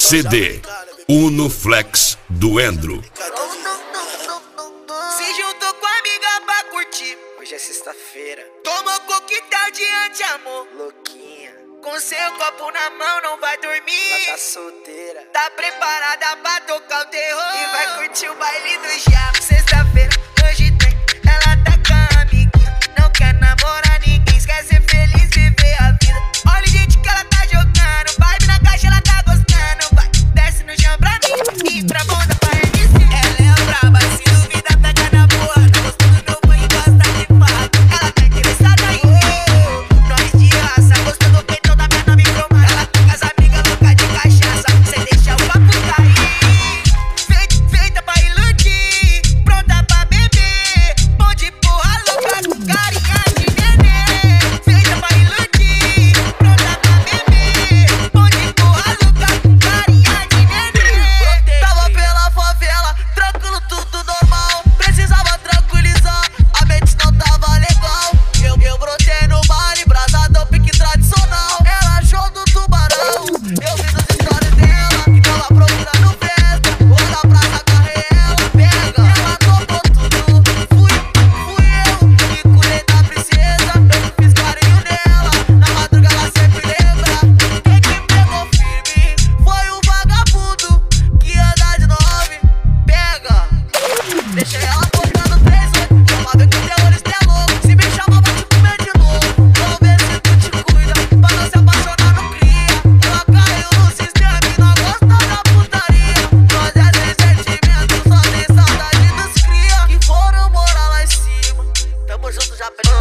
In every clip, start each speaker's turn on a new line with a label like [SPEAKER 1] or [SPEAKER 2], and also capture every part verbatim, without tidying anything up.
[SPEAKER 1] C D Uno Flex do Endro.
[SPEAKER 2] Se juntou com a amiga pra curtir. Hoje é sexta-feira. Tomou coquetel de anti-amor. Louquinha. Com seu copo na mão não vai dormir. Ela tá solteira. Tá preparada pra tocar o terror. E vai curtir o baile do diabo. Sexta-feira, hoje tem. Ela tá com a amiguinha. Não quer namorar ninguém. Quer ser feliz, viver a vida. Olha o jeito que ela tá jogando. Vibe na caixa, ela tá gostando. Vai, desce no chão pra mim. E pra bunda pra remistir. Ela é braba, se duvida, pega na porra. Não gostou do meu banho, gosta de fato. Ela tá interessada em mim. Nós de raça, gostou do peitão da minha nova cromada. Ela tá com as amigas loucas de cachaça. Sem deixar o papo cair. Feita, feita pra iludir. Pronta pra beber. Bom de porra louca com carinha de neném. Feita pra iludir. Pronta pra beber. Bom de porra louca com carinha de neném.
[SPEAKER 3] Tava pela favela, tranquilo, tudo normal. Precisava tranquilizar, a mente não tava legal. Eu, eu brotei no baile, brasadão, pique tradicional. Ela achou do tubarão, eu vi nos stories dela que tava procurando festa. Vou na praça, agarrei ela, pega. Ela topou tudo, fui, fui eu que cuidei da princesa. Eu fiz carinho nela, na madrugada ela sempre lembra. Quem que pegou firme foi o vagabundo que anda de nove, pega. Deixei ela botando três oito, ela vê que o terrorista é louco. Se me chamar vai te comer de novo. Vamos ver se tu te cuida, pra não se apaixonar não cria. Ela caiu no sistema e não gosta da putaria. Nós é sem sentimento, só tem saudade dos cria que foram morar lá em cima. Tamo junto, já pede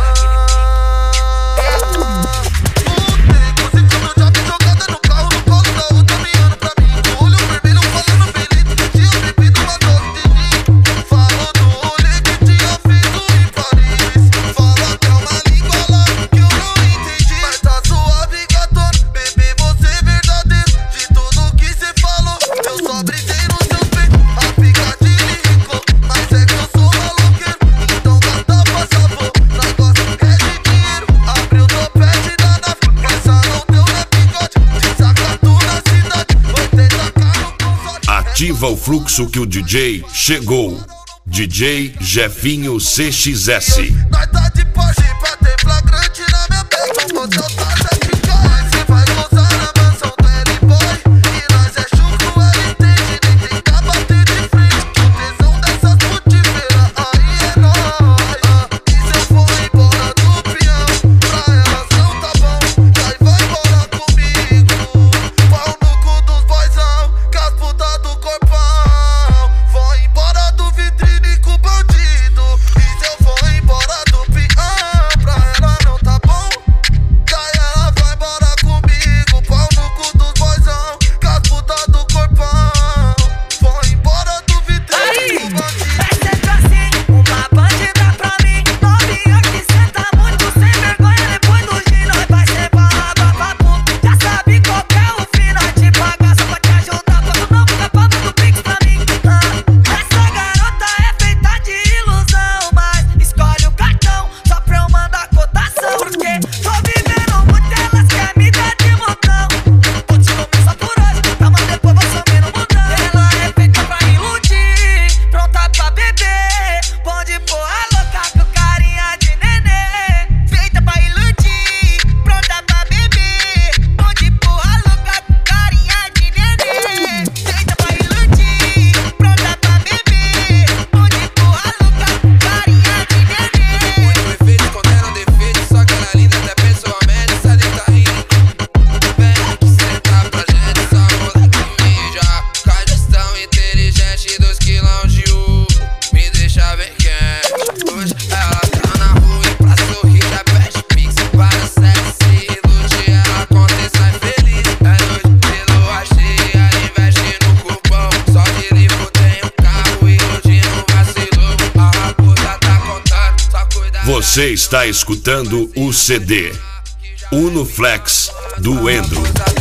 [SPEAKER 1] Ativa o fluxo que o D J chegou. D J Jefinho C X S.
[SPEAKER 3] Nós tá de Porsche pra ter flagrante na minha pega. Não vou soltar sete K. Cê vai gozar na mansão do L-Boy. E nós é chucro, ela entende. Nem tem que bater de frente. Que o tesão dessas putifeiras aí é nóis. Ah, e se eu for embora do peão, pra elas não tá bom. E aí vai embora comigo. Pau no cu dos boizão, que as putas do corpão. Vou embora do vitrine com o bandido. E se eu for embora do peão, pra ela não tá bom. E aí ela vai embora comigo. Pau no cu dos boizão, que as putas do corpão. Vou embora do vitrine com o bandido.
[SPEAKER 2] Vai ser assim, uma bandida pra mim. Novinha que senta muito sem vergonha. Depois do gin nós vai ser barrada pra puta. Já sabe qual que é o fim. Nós te paga só pra te ajudar. Quando não fica falta do pix pra mim. Ah, essa garota é feita de ilusão. Mas escolhe o cartão só pra eu mandar cotação. Porque tô vivendo muito, elas querem me dar de montão. Vou te começar por hoje, tá, mas depois vou sumir no mundão. Ela é feita pra iludir, pronta pra beber. Bom de porra louca com carinha de neném. Feita pra iludir, pronta pra beber. Bom de porra louca com carinha de neném. Feita pra iludir, pronta pra beber. Bom de porra louca com carinha de neném.
[SPEAKER 4] Muito efeito escondendo defeito, só que ela linda até pessoalmente, essa dentro tá rindo. Vem que sentar pra gente, só moleque mídia. Com a gestão inteligente dos quilão de uva, me deixa bem quente. Hoje ela tá na rua e pra sorrir já pede pix. Para sexy, ilude ela conta e sai feliz. É noite de lua cheia, ela investe no cupom. Só de livro tem um carro, ilude não vacilou. A raposa tá contando, só cuidado.
[SPEAKER 1] Você está escutando o C D Uno Flex do Endro.